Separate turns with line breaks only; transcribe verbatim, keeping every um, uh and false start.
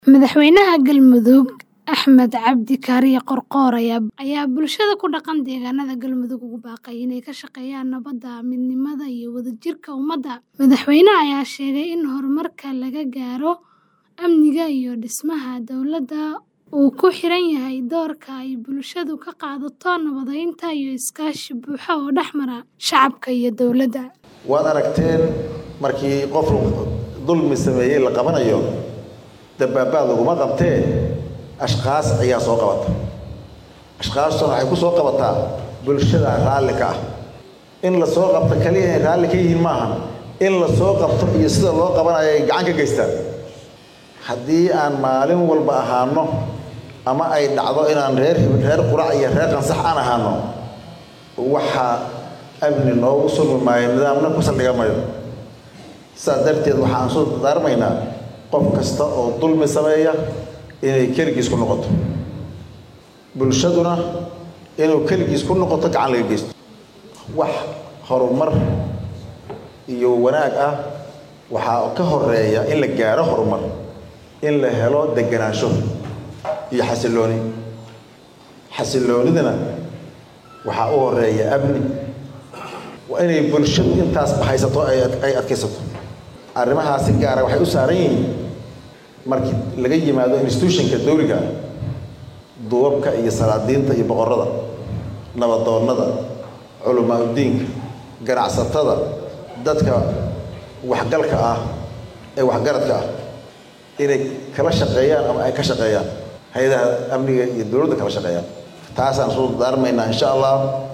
Madaxweynaha Galmudug Axmed Cabdi Kaariye Qoorqoor ayaa bulshada ku dhaqan deegaanada Galmudug ugu baaqay inay ka shaqeeyaan nabadda, midnimada iyo wadajirka ummadda. Madaxweynaha ayaa sheegay in horumarka laga gaaro amniga iyo dhismaha dowladda uu ku xiran yahay doorka ay bulshadu ka qaadato nabadeynta iyo iskaashi buuxa oo dhex mara shacabka iyo dowladda.
Waad aragteen markii qof dulmi sameeyay la qabanayo dabaabaad laguma qabtee ashqaas ayaa soo qabata ashqaastan waxay ku soo qabataa bulshada raalli ka ah in la soo qabto kaliya in raalli ka yihiin maaha in la soo qabto iyo sida loo qabanayo ay gacan ka geystaan haddii aan maalin walba ahaano ama ay dhacdo inaan reer reer qurac iyo reer qansax aan ahaano waxa amni noogu sugmi maayo nidaamna ku saldhiga maayo sidaas darteed waxaan soo darmaynaa qof kasta oo dulmi sameeya inay keligiis ku noqoto bulshaduna inuu keligiis ku noqoto gacan laga geysto wax horumar iyo wanaag ah waxaa ka horeeya in la gaaro horumar in la helo deganaansho iyo xasilooni xasiloonidana waxaa u horeeya amni waa inay bulshadu intaas bahaysato ay adkaysato arrimahaasi gaara waxay u saaran yihiin markii laga yimaado institutionka dawliga duubabka iyo salaadiinta iyo boqorada nabadoonnada culimaadudiinka ganacsatada dadka waxgalka ah ee waxgaradka ah inay kala shaqeeyaan ama ay ka shaqeeyaan hay'adaha amniga iyo dowladda kala shaqeeyaan taasaan soo daarmaynaa insha Allah